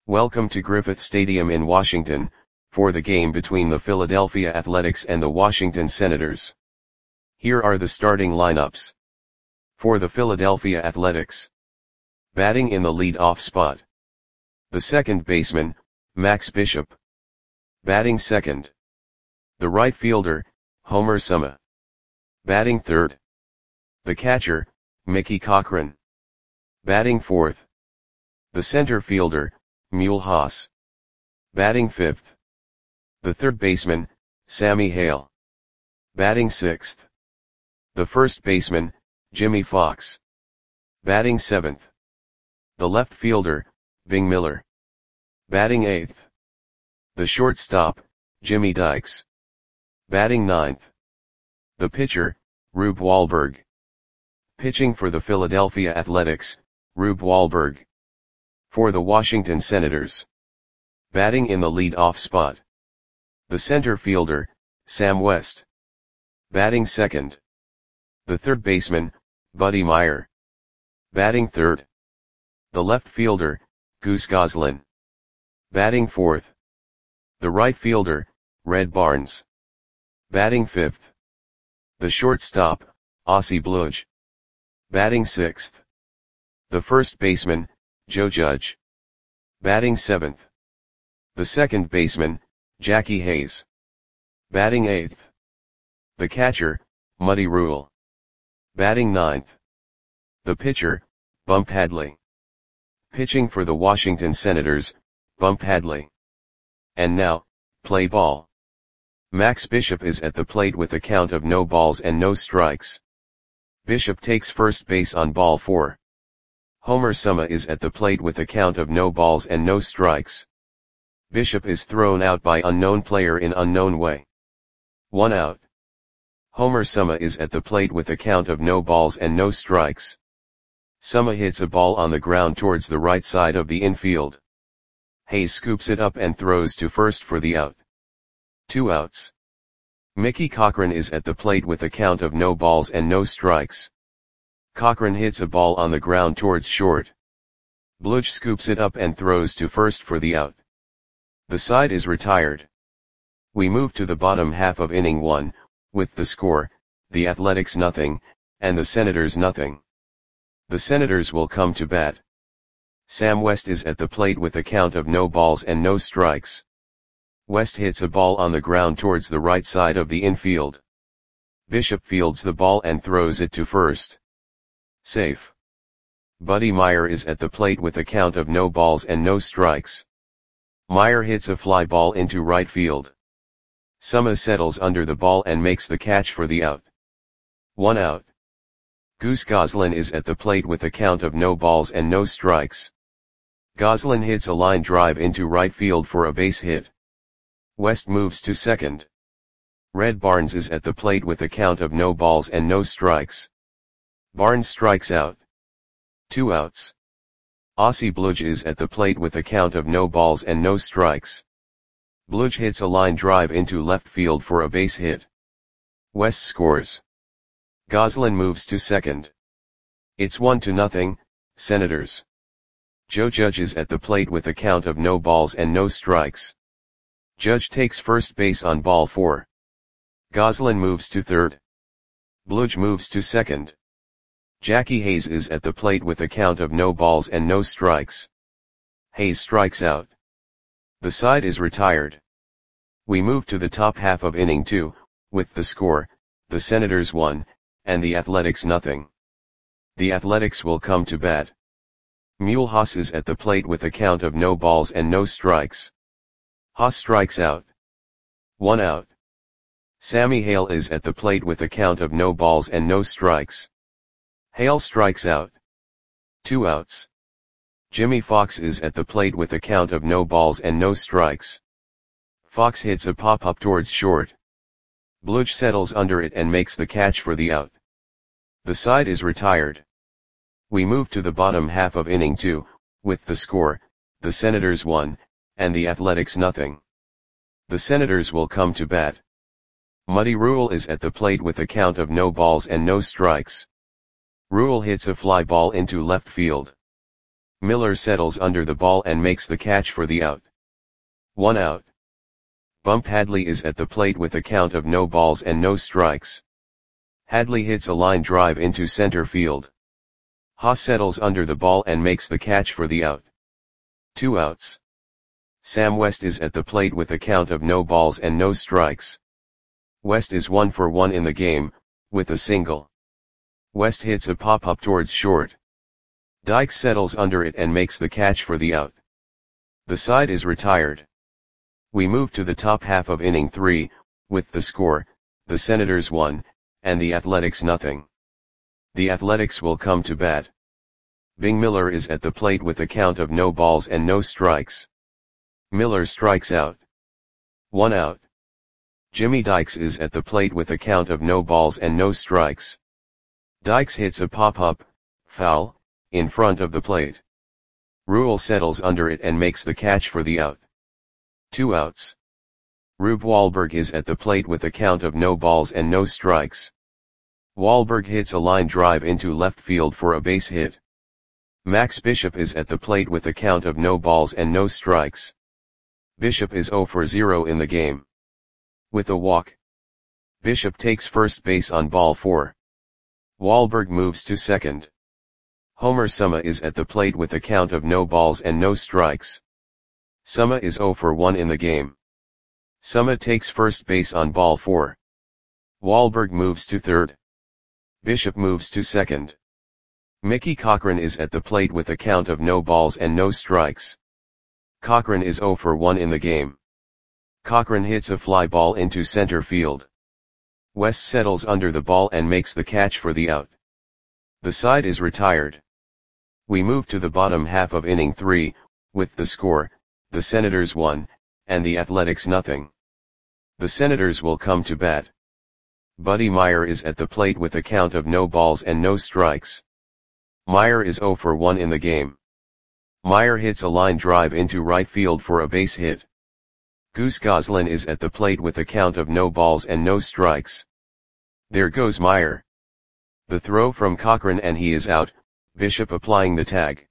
Welcome to Griffith Stadium in Washington, for the game between the Philadelphia Athletics and the Washington Senators. Here are the starting lineups. For the Philadelphia Athletics. Batting in the lead-off spot. The second baseman, Max Bishop. Batting second. The right fielder, Homer Suma. Batting third. The catcher, Mickey Cochrane. Batting fourth. The center fielder, Mule Haas. Batting fifth. The third baseman, Sammy Hale. Batting sixth. The first baseman, Jimmy Fox. Batting seventh. The left fielder, Bing Miller. Batting eighth. The shortstop, Jimmy Dykes. Batting ninth. The pitcher, Rube Wahlberg. Pitching for the Philadelphia Athletics, Rube Wahlberg. For the Washington Senators. Batting in the lead-off spot. The center fielder, Sam West. Batting second. The third baseman, Buddy Meyer. Batting third. The left fielder, Goose Goslin. Batting fourth. The right fielder, Red Barnes. Batting fifth. The shortstop, Ossie Bludge. Batting sixth. The first baseman, Joe Judge. Batting seventh. The second baseman, Jackie Hayes. Batting eighth. The catcher, Muddy Rule. Batting ninth. The pitcher, Bump Hadley. Pitching for the Washington Senators, Bump Hadley. And now, play ball. Max Bishop is at the plate with a count of no balls and no strikes. Bishop takes first base on ball 4. Homer Suma is at the plate with a count of no balls and no strikes. Bishop is thrown out by unknown player in unknown way. 1 out. Homer Suma is at the plate with a count of no balls and no strikes. Suma hits a ball on the ground towards the right side of the infield. Hayes scoops it up and throws to first for the out. 2 outs. Mickey Cochrane is at the plate with a count of no balls and no strikes. Cochrane hits a ball on the ground towards short. Bludge scoops it up and throws to first for the out. The side is retired. We move to the bottom half of inning 1, with the score, the Athletics nothing, and the Senators nothing. The Senators will come to bat. Sam West is at the plate with a count of no balls and no strikes. West hits a ball on the ground towards the right side of the infield. Bishop fields the ball and throws it to first. Safe. Buddy Meyer is at the plate with a count of no balls and no strikes. Meyer hits a fly ball into right field. Suma settles under the ball and makes the catch for the out. 1 out. Goose Goslin is at the plate with a count of no balls and no strikes. Goslin hits a line drive into right field for a base hit. West moves to second. Red Barnes is at the plate with a count of no balls and no strikes. Barnes strikes out. 2 outs. Ossie Bludge is at the plate with a count of no balls and no strikes. Bludge hits a line drive into left field for a base hit. West scores. Goslin moves to second. It's 1-0, Senators. Joe Judge is at the plate with a count of no balls and no strikes. Judge takes first base on ball 4. Goslin moves to third. Bludge moves to second. Jackie Hayes is at the plate with a count of no balls and no strikes. Hayes strikes out. The side is retired. We move to the top half of inning 2, with the score, the Senators 1, and the Athletics nothing. The Athletics will come to bat. Mule Haas is at the plate with a count of no balls and no strikes. Haas strikes out. 1 out. Sammy Hale is at the plate with a count of no balls and no strikes. Hale strikes out. 2 outs. Jimmy Fox is at the plate with a count of no balls and no strikes. Fox hits a pop-up towards short. Bludge settles under it and makes the catch for the out. The side is retired. We move to the bottom half of inning 2, with the score, the Senators 1, and the Athletics nothing. The Senators will come to bat. Muddy Rule is at the plate with a count of no balls and no strikes. Rule hits a fly ball into left field. Miller settles under the ball and makes the catch for the out. 1 out. Bump Hadley is at the plate with a count of no balls and no strikes. Hadley hits a line drive into center field. Haas settles under the ball and makes the catch for the out. 2 outs. Sam West is at the plate with a count of no balls and no strikes. West is 1 for 1 in the game, with a single. West hits a pop-up towards short. Dykes settles under it and makes the catch for the out. The side is retired. We move to the top half of inning 3, with the score, the Senators 1, and the Athletics nothing. The Athletics will come to bat. Bing Miller is at the plate with a count of no balls and no strikes. Miller strikes out. 1 out. Jimmy Dykes is at the plate with a count of no balls and no strikes. Dykes hits a pop-up, foul, in front of the plate. Rule settles under it and makes the catch for the out. 2 outs. Rube Wahlberg is at the plate with a count of no balls and no strikes. Wahlberg hits a line drive into left field for a base hit. Max Bishop is at the plate with a count of no balls and no strikes. Bishop is 0 for 0 in the game. With a walk, Bishop takes first base on ball 4. Wahlberg moves to second. Homer Summa is at the plate with a count of no balls and no strikes. Summa is 0 for 1 in the game. Summa takes first base on ball 4. Wahlberg moves to third. Bishop moves to second. Mickey Cochrane is at the plate with a count of no balls and no strikes. Cochrane is 0 for 1 in the game. Cochrane hits a fly ball into center field. West settles under the ball and makes the catch for the out. The side is retired. We move to the bottom half of inning 3, with the score, the Senators 1, and the Athletics nothing. The Senators will come to bat. Buddy Meyer is at the plate with a count of no balls and no strikes. Meyer is 0 for 1 in the game. Meyer hits a line drive into right field for a base hit. Goose Goslin is at the plate with a count of no balls and no strikes. There goes Meyer. The throw from Cochrane and he is out, Bishop applying the tag.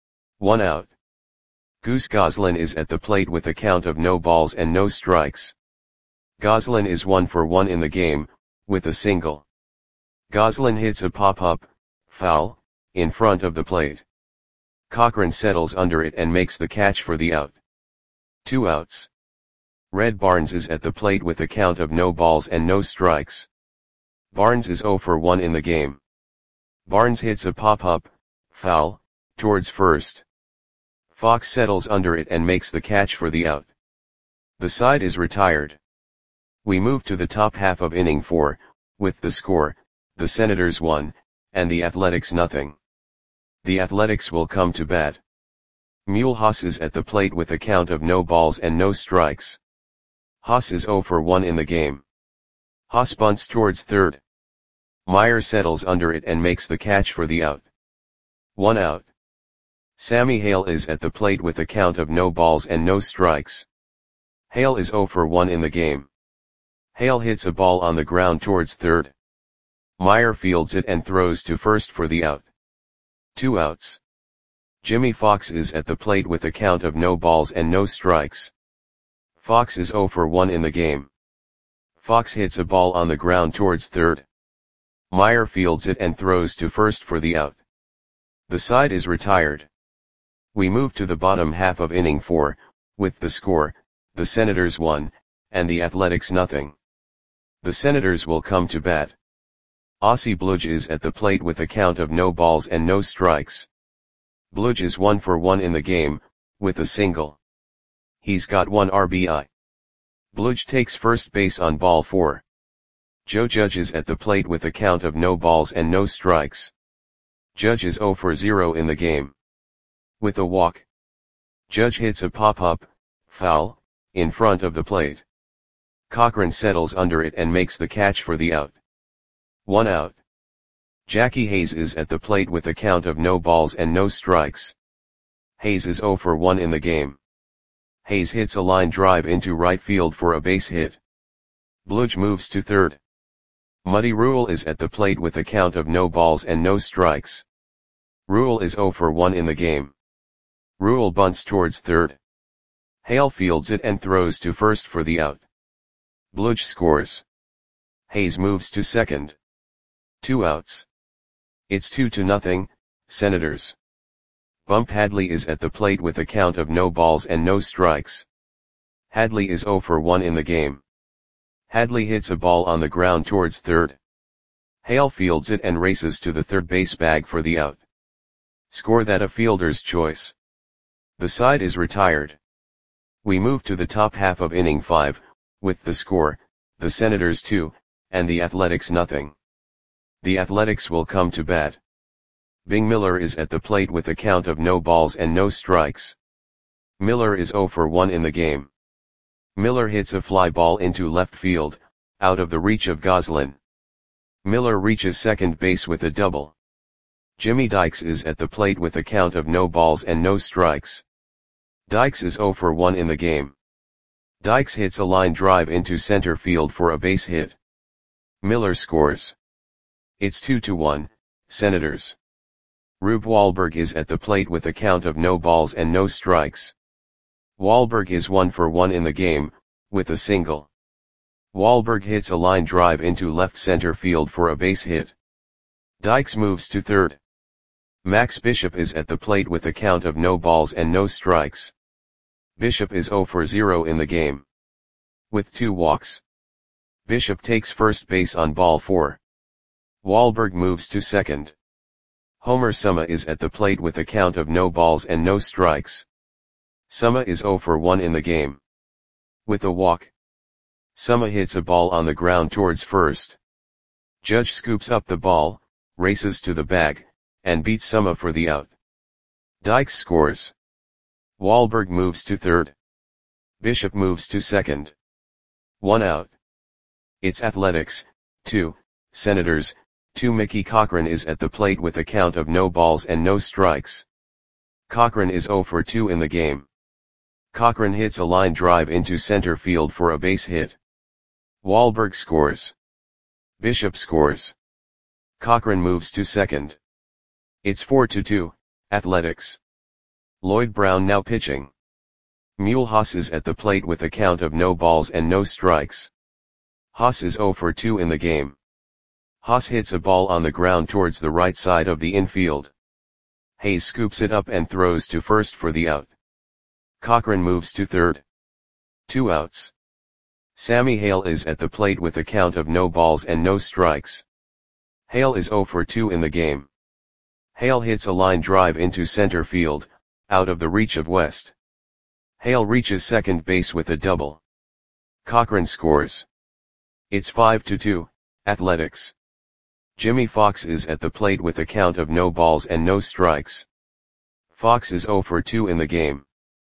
1 out. Goose Goslin is at the plate with a count of no balls and no strikes. Goslin is 1 for 1 in the game, with a single. Goslin hits a pop-up, foul, in front of the plate. Cochrane settles under it and makes the catch for the out. 2 outs. Red Barnes is at the plate with a count of no balls and no strikes. Barnes is 0 for 1 in the game. Barnes hits a pop-up, foul, towards first. Fox settles under it and makes the catch for the out. The side is retired. We move to the top half of inning 4, with the score, the Senators 1, and the Athletics nothing. The Athletics will come to bat. Mule Haas is at the plate with a count of no balls and no strikes. Haas is 0 for 1 in the game. Haas bunts towards third. Meyer settles under it and makes the catch for the out. 1 out. Sammy Hale is at the plate with a count of no balls and no strikes. Hale is 0 for 1 in the game. Hale hits a ball on the ground towards third. Meyer fields it and throws to first for the out. 2 outs. Jimmy Fox is at the plate with a count of no balls and no strikes. Fox is 0 for 1 in the game. Fox hits a ball on the ground towards third. Meyer fields it and throws to first for the out. The side is retired. We move to the bottom half of inning 4, with the score, the Senators 1, and the Athletics nothing. The Senators will come to bat. Ossie Bludge is at the plate with a count of no balls and no strikes. Bludge is 1 for 1 in the game, with a single. He's got 1 RBI. Bludge takes first base on ball 4. Joe Judge is at the plate with a count of no balls and no strikes. Judge is 0 for 0 in the game. With a walk, Judge hits a pop-up, foul, in front of the plate. Cochrane settles under it and makes the catch for the out. 1 out. Jackie Hayes is at the plate with a count of no balls and no strikes. Hayes is 0 for 1 in the game. Hayes hits a line drive into right field for a base hit. Bludge moves to third. Muddy Rule is at the plate with a count of no balls and no strikes. Rule is 0 for 1 in the game. Rule bunts towards third. Hale fields it and throws to first for the out. Bludge scores. Hayes moves to second. 2 outs. It's 2-0, Senators. Bump Hadley is at the plate with a count of no balls and no strikes. Hadley is 0 for 1 in the game. Hadley hits a ball on the ground towards third. Hale fields it and races to the third base bag for the out. Score that a fielder's choice. The side is retired. We move to the top half of inning 5, with the score, the Senators 2, and the Athletics nothing. The Athletics will come to bat. Bing Miller is at the plate with a count of no balls and no strikes. Miller is 0 for 1 in the game. Miller hits a fly ball into left field, out of the reach of Goslin. Miller reaches second base with a double. Jimmy Dykes is at the plate with a count of no balls and no strikes. Dykes is 0 for 1 in the game. Dykes hits a line drive into center field for a base hit. Miller scores. It's 2-1, Senators. Rube Wahlberg is at the plate with a count of no balls and no strikes. Wahlberg is 1 for 1 in the game, with a single. Wahlberg hits a line drive into left center field for a base hit. Dykes moves to third. Max Bishop is at the plate with a count of no balls and no strikes. Bishop is 0 for 0 in the game. With 2 walks. Bishop takes first base on ball 4. Wahlberg moves to second. Homer Summa is at the plate with a count of no balls and no strikes. Summa is 0 for 1 in the game. With a walk. Summa hits a ball on the ground towards first. Judge scoops up the ball, races to the bag, and beats Summa for the out. Dykes scores. Wahlberg moves to third. Bishop moves to second. 1 out. It's Athletics, 2, Senators, 2. Mickey Cochran is at the plate with a count of no balls and no strikes. Cochran is 0 for 2 in the game. Cochran hits a line drive into center field for a base hit. Wahlberg scores. Bishop scores. Cochran moves to second. It's 4-2, Athletics. Lloyd Brown now pitching. Mule Haas is at the plate with a count of no balls and no strikes. Haas is 0 for 2 in the game. Haas hits a ball on the ground towards the right side of the infield. Hayes scoops it up and throws to first for the out. Cochran moves to third. 2 outs. Sammy Hale is at the plate with a count of no balls and no strikes. Hale is 0 for 2 in the game. Hale hits a line drive into center field, out of the reach of West. Hale reaches second base with a double. Cochran scores. It's 5-2, Athletics. Jimmy Fox is at the plate with a count of no balls and no strikes. Fox is 0 for 2 in the game.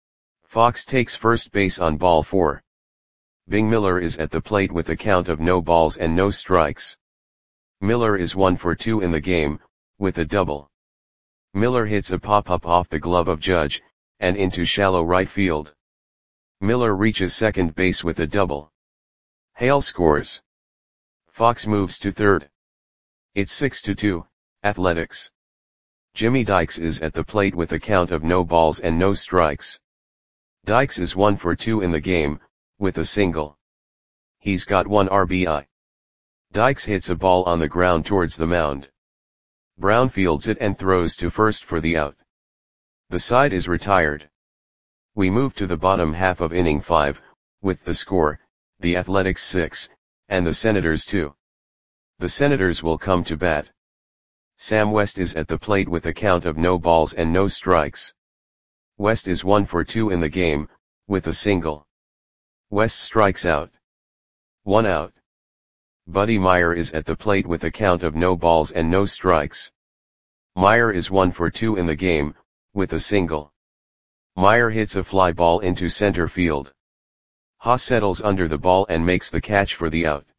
Fox takes first base on ball 4. Bing Miller is at the plate with a count of no balls and no strikes. Miller is 1 for 2 in the game, with a double. Miller hits a pop-up off the glove of Judge, and into shallow right field. Miller reaches second base with a double. Hale scores. Fox moves to third. It's 6-2, Athletics. Jimmy Dykes is at the plate with a count of no balls and no strikes. Dykes is 1 for 2 in the game, with a single. He's got 1 RBI. Dykes hits a ball on the ground towards the mound. Brown fields it and throws to first for the out. The side is retired. We move to the bottom half of inning 5, with the score, the Athletics 6, and the Senators 2. The Senators will come to bat. Sam West is at the plate with a count of no balls and no strikes. West is 1 for 2 in the game, with a single. West strikes out. 1 out. Buddy Meyer is at the plate with a count of no balls and no strikes. Meyer is 1 for 2 in the game, with a single. Meyer hits a fly ball into center field. Haas settles under the ball and makes the catch for the out.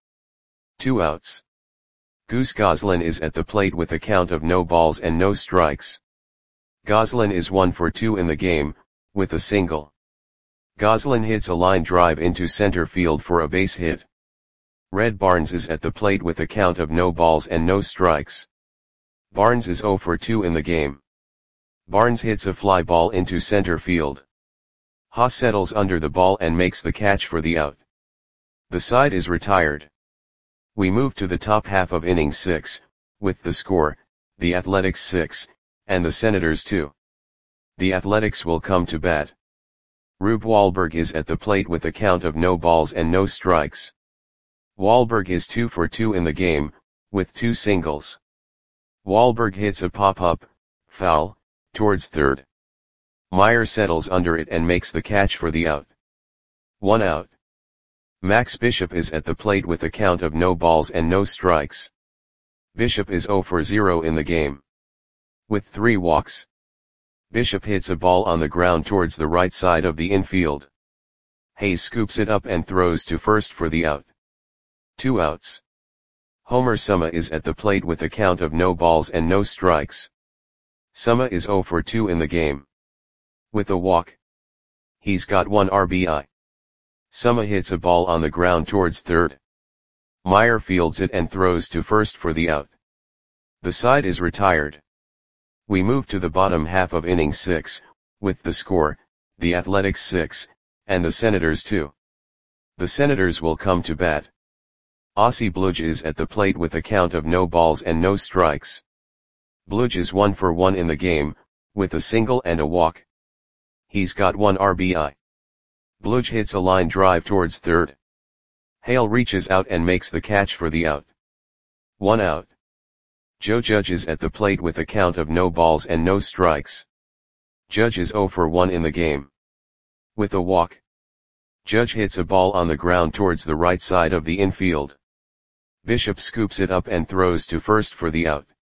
2 outs. Goose Goslin is at the plate with a count of no balls and no strikes. Goslin is 1 for 2 in the game, with a single. Goslin hits a line drive into center field for a base hit. Red Barnes is at the plate with a count of no balls and no strikes. Barnes is 0 for 2 in the game. Barnes hits a fly ball into center field. Haas settles under the ball and makes the catch for the out. The side is retired. We move to the top half of inning 6, with the score, the Athletics 6, and the Senators 2. The Athletics will come to bat. Rube Wahlberg is at the plate with a count of no balls and no strikes. Wahlberg is 2 for 2 in the game, with 2 singles. Wahlberg hits a pop-up, foul, towards third. Meyer settles under it and makes the catch for the out. 1 out. Max Bishop is at the plate with a count of no balls and no strikes. Bishop is 0 for 0 in the game. With 3 walks. Bishop hits a ball on the ground towards the right side of the infield. Hayes scoops it up and throws to first for the out. 2 outs. Homer Suma is at the plate with a count of no balls and no strikes. Suma is 0 for 2 in the game. With a walk. He's got 1 RBI. Suma hits a ball on the ground towards third. Meyer fields it and throws to first for the out. The side is retired. We move to the bottom half of inning 6, with the score, the Athletics 6, and the Senators 2. The Senators will come to bat. Ossie Bludge is at the plate with a count of no balls and no strikes. Bludge is 1 for 1 in the game, with a single and a walk. He's got 1 RBI. Bludge hits a line drive towards third. Hale reaches out and makes the catch for the out. 1 out. Joe Judge is at the plate with a count of no balls and no strikes. Judge is 0 for 1 in the game. With a walk. Judge hits a ball on the ground towards the right side of the infield. Bishop scoops it up and throws to first for the out.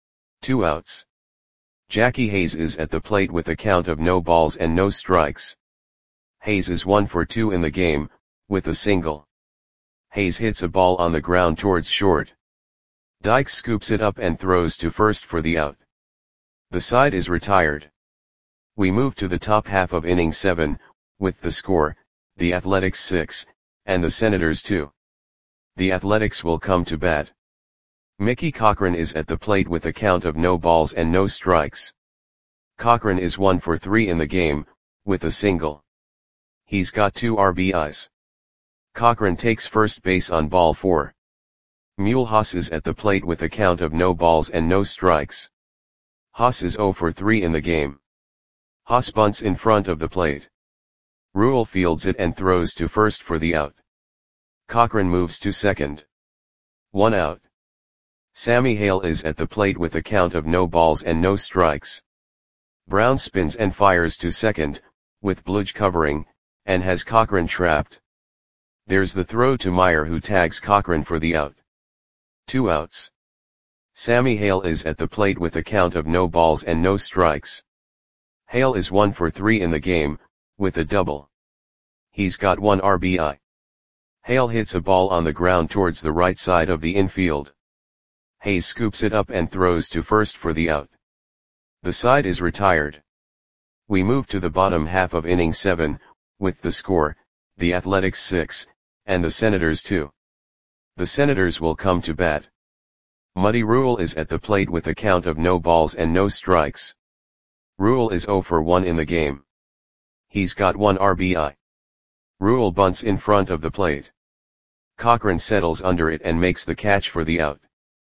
2 outs. Jackie Hayes is at the plate with a count of no balls and no strikes. Hayes is 1 for 2 in the game, with a single. Hayes hits a ball on the ground towards short. Dykes scoops it up and throws to first for the out. The side is retired. We move to the top half of inning 7, with the score, the Athletics 6, and the Senators 2. The Athletics will come to bat. Mickey Cochrane is at the plate with a count of no balls and no strikes. Cochrane is 1 for 3 in the game, with a single. He's got 2 RBIs. Cochrane takes first base on ball 4. Mule Haas is at the plate with a count of no balls and no strikes. Haas is 0 for 3 in the game. Haas bunts in front of the plate. Rule fields it and throws to first for the out. Cochrane moves to second. 1 out. Sammy Hale is at the plate with a count of no balls and no strikes. Brown spins and fires to second, with Bludge covering, and has Cochrane trapped. There's the throw to Meyer who tags Cochrane for the out. 2 outs. Sammy Hale is at the plate with a count of no balls and no strikes. Hale is 1 for 3 in the game, with a double. He's got 1 RBI. Hale hits a ball on the ground towards the right side of the infield. Hayes scoops it up and throws to first for the out. The side is retired. We move to the bottom half of inning 7, with the score, the Athletics 6, and the Senators 2. The Senators will come to bat. Muddy Rule is at the plate with a count of no balls and no strikes. Rule is 0 for 1 in the game. He's got 1 RBI. Rule bunts in front of the plate. Cochrane settles under it and makes the catch for the out.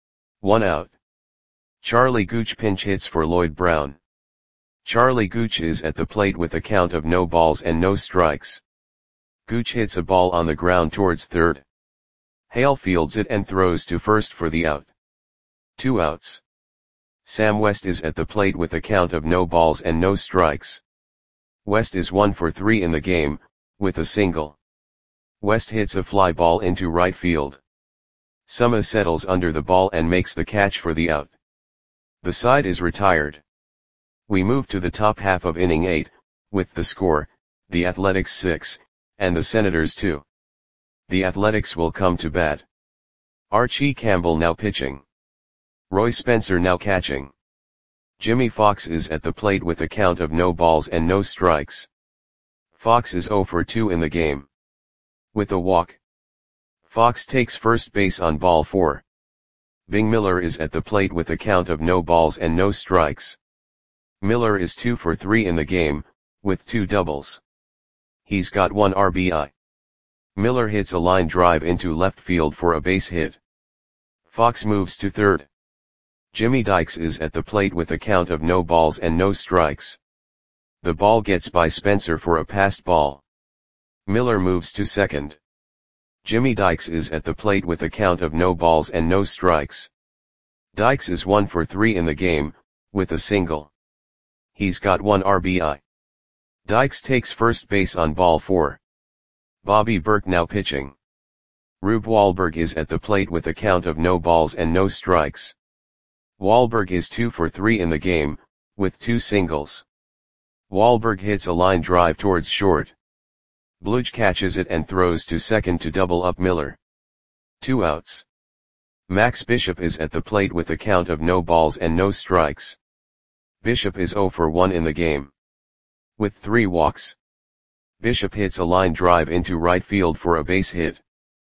1 out. Charlie Gooch pinch hits for Lloyd Brown. Charlie Gooch is at the plate with a count of no balls and no strikes. Gooch hits a ball on the ground towards third. Hale fields it and throws to first for the out. 2 outs. Sam West is at the plate with a count of no balls and no strikes. West is 1 for 3 in the game, with a single. West hits a fly ball into right field. Suma settles under the ball and makes the catch for the out. The side is retired. We move to the top half of inning 8, with the score, the Athletics 6, and the Senators 2. The Athletics will come to bat. Archie Campbell now pitching. Roy Spencer now catching. Jimmy Fox is at the plate with a count of no balls and no strikes. Fox is 0 for 2 in the game. With a walk. Fox takes first base on ball 4. Bing Miller is at the plate with a count of no balls and no strikes. Miller is 2 for 3 in the game, with 2 doubles. He's got 1 RBI. Miller hits a line drive into left field for a base hit. Fox moves to third. Jimmy Dykes is at the plate with a count of no balls and no strikes. The ball gets by Spencer for a passed ball. Miller moves to second. Jimmy Dykes is at the plate with a count of no balls and no strikes. Dykes is 1 for 3 in the game, with a single. He's got 1 RBI. Dykes takes first base on ball 4. Bobby Burke now pitching. Rube Wahlberg is at the plate with a count of no balls and no strikes. Wahlberg is 2 for 3 in the game, with 2 singles. Wahlberg hits a line drive towards short. Bludge catches it and throws to second to double up Miller. 2 outs. Max Bishop is at the plate with a count of no balls and no strikes. Bishop is 0 for 1 in the game. With 3 walks. Bishop hits a line drive into right field for a base hit.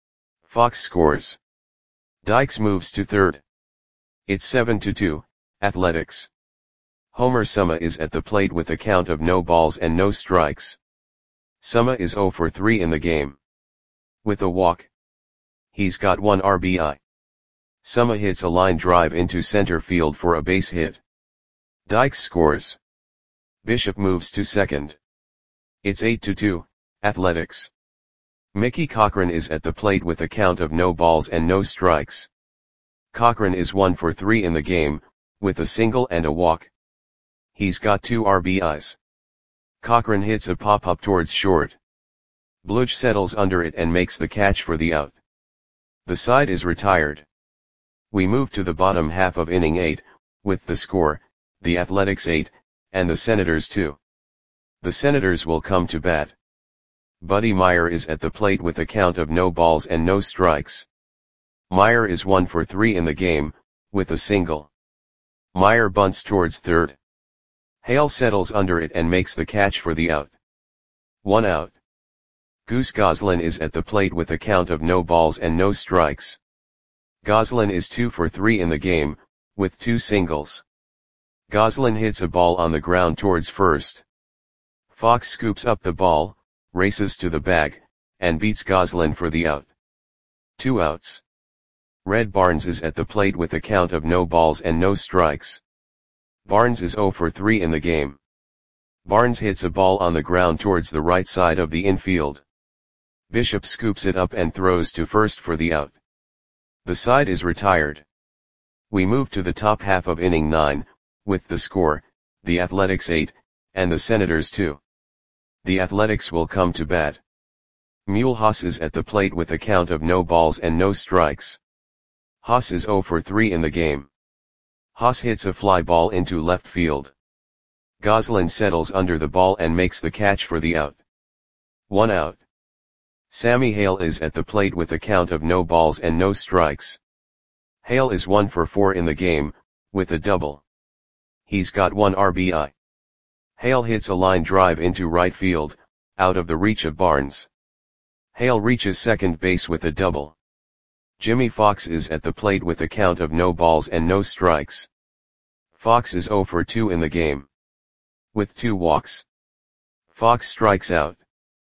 Fox scores. Dykes moves to third. It's 7-2, Athletics. Homer Suma is at the plate with a count of no balls and no strikes. Suma is 0 for 3 in the game. With a walk. He's got 1 RBI. Suma hits a line drive into center field for a base hit. Dykes scores. Bishop moves to second. It's 8-2, Athletics. Mickey Cochrane is at the plate with a count of no balls and no strikes. Cochrane is 1 for 3 in the game, with a single and a walk. He's got 2 RBIs. Cochrane hits a pop-up towards short. Bludge settles under it and makes the catch for the out. The side is retired. We move to the bottom half of inning 8, with the score, the Athletics 8, and the Senators 2. The Senators will come to bat. Buddy Meyer is at the plate with a count of no balls and no strikes. Meyer is 1 for 3 in the game, with a single. Meyer bunts towards third. Hale settles under it and makes the catch for the out. 1 out. Goose Goslin is at the plate with a count of no balls and no strikes. Goslin is 2 for 3 in the game, with 2 singles. Goslin hits a ball on the ground towards first. Fox scoops up the ball, races to the bag, and beats Goslin for the out. 2 outs. Red Barnes is at the plate with a count of no balls and no strikes. Barnes is 0 for 3 in the game. Barnes hits a ball on the ground towards the right side of the infield. Bishop scoops it up and throws to first for the out. The side is retired. We move to the top half of inning 9, with the score, the Athletics 8, and the Senators 2. The Athletics will come to bat. Mule Haas is at the plate with a count of no balls and no strikes. Haas is 0 for 3 in the game. Haas hits a fly ball into left field. Goslin settles under the ball and makes the catch for the out. 1 out. Sammy Hale is at the plate with a count of no balls and no strikes. Hale is 1 for 4 in the game, with a double. He's got 1 RBI. Hale hits a line drive into right field, out of the reach of Barnes. Hale reaches second base with a double. Jimmy Fox is at the plate with a count of no balls and no strikes. Fox is 0 for 2 in the game. With 2 walks. Fox strikes out.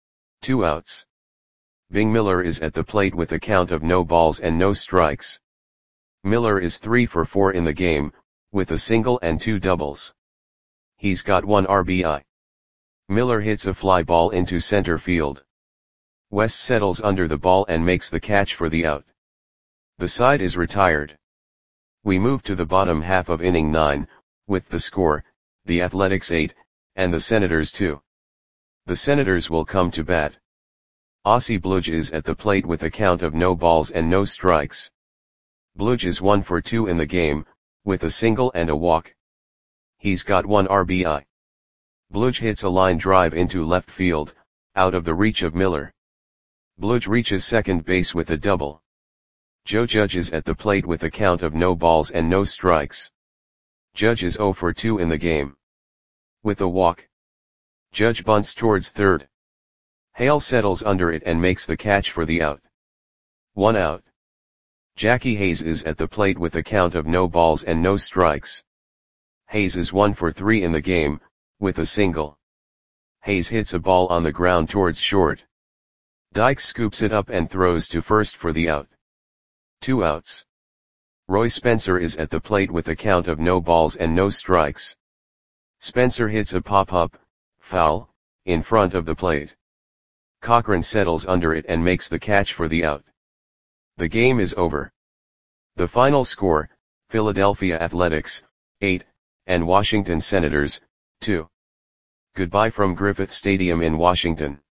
2 outs. Bing Miller is at the plate with a count of no balls and no strikes. Miller is 3 for 4 in the game, with a single and 2 doubles. He's got 1 RBI. Miller hits a fly ball into center field. West settles under the ball and makes the catch for the out. The side is retired. We move to the bottom half of inning 9, with the score, the Athletics 8, and the Senators 2. The Senators will come to bat. Ossie Bludge is at the plate with a count of no balls and no strikes. Bludge is 1 for 2 in the game, with a single and a walk. He's got 1 RBI. Bludge hits a line drive into left field, out of the reach of Miller. Bludge reaches second base with a double. Joe Judge is at the plate with a count of no balls and no strikes. Judge is 0 for 2 in the game. With a walk. Judge bunts towards third. Hale settles under it and makes the catch for the out. 1 out. Jackie Hayes is at the plate with a count of no balls and no strikes. Hayes is 1 for 3 in the game, with a single. Hayes hits a ball on the ground towards short. Dykes scoops it up and throws to first for the out. 2 outs. Roy Spencer is at the plate with a count of no balls and no strikes. Spencer hits a pop-up, foul, in front of the plate. Cochran settles under it and makes the catch for the out. The game is over. The final score, Philadelphia Athletics, 8, and Washington Senators, 2. Goodbye from Griffith Stadium in Washington.